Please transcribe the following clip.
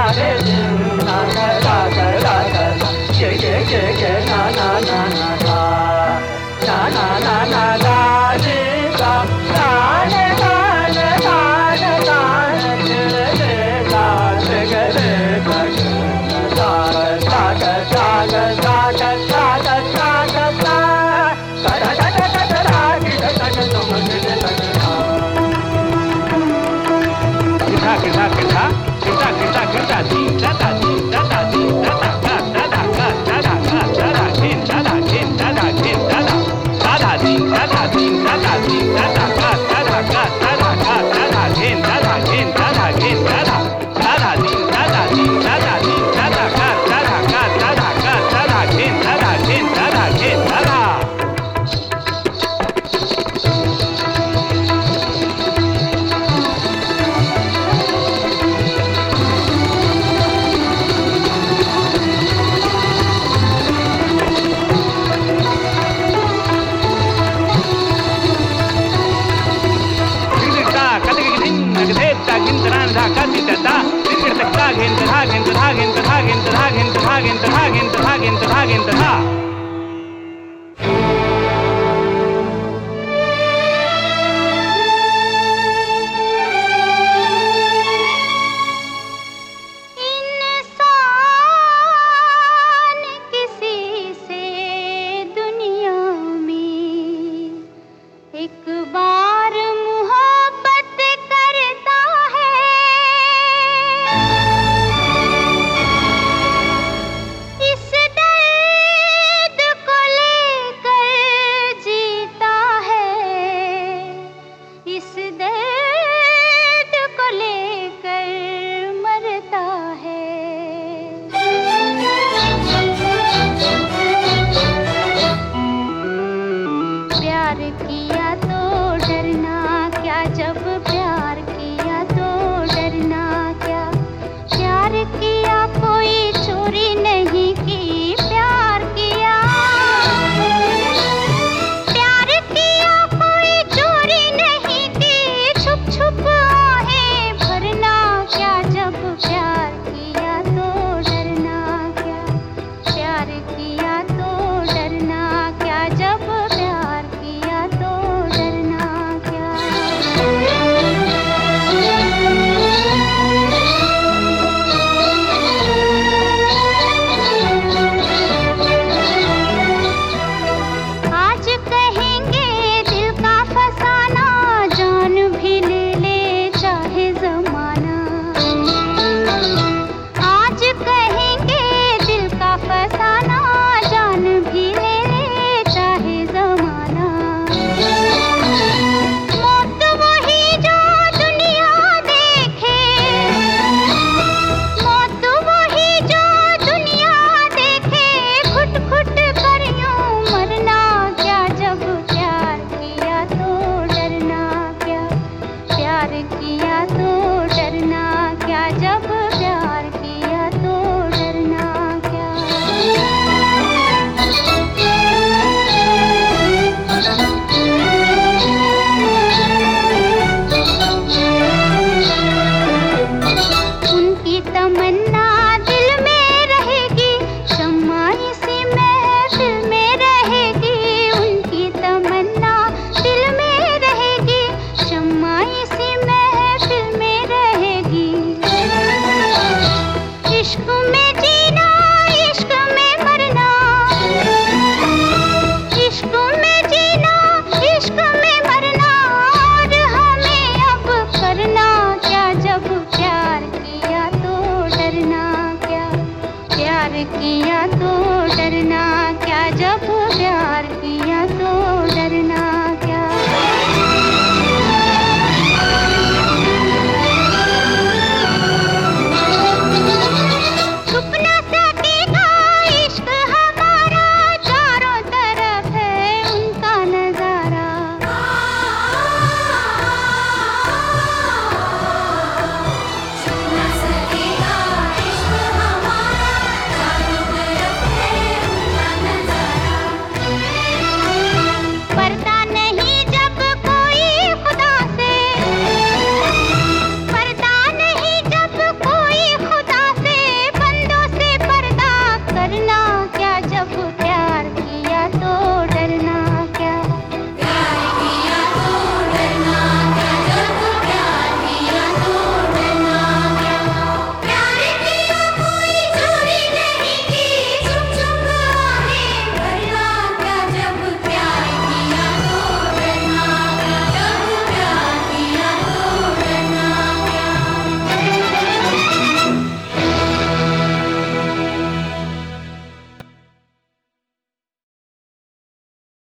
रे ना गा गा गा गा गे गे गे गे ना ना ना ना गा ना ना ना ना गा रे गा गा रे गा रे गा रे गा रे रे गा रे गे रे गा गा गा गा गा गा गा गा गा गा गा गा गा गा गा गा गा गा गा गिटा गा तुम गिटा गा गिटा गिटा गिटा गिटा गिटा दी दा दा दी दा दा दी दा दा गा दा दा गा दा दा गा दा दा घिन दा दा घिन दा दा घिन दा दा दा दा दी दा दा दी दा दा दी दा दा गा दा दा गा दा दा गा दा दा घिन दा दा घिन दा दा घिन दा दा दा दा दी दा दा दी दा दा दी दा दा गा दा दा गा दा दा गा दा दा घिन दा दा घिन दा दा घिन दा दा किया तो डरना क्या, जब प्यार किया तो डरना।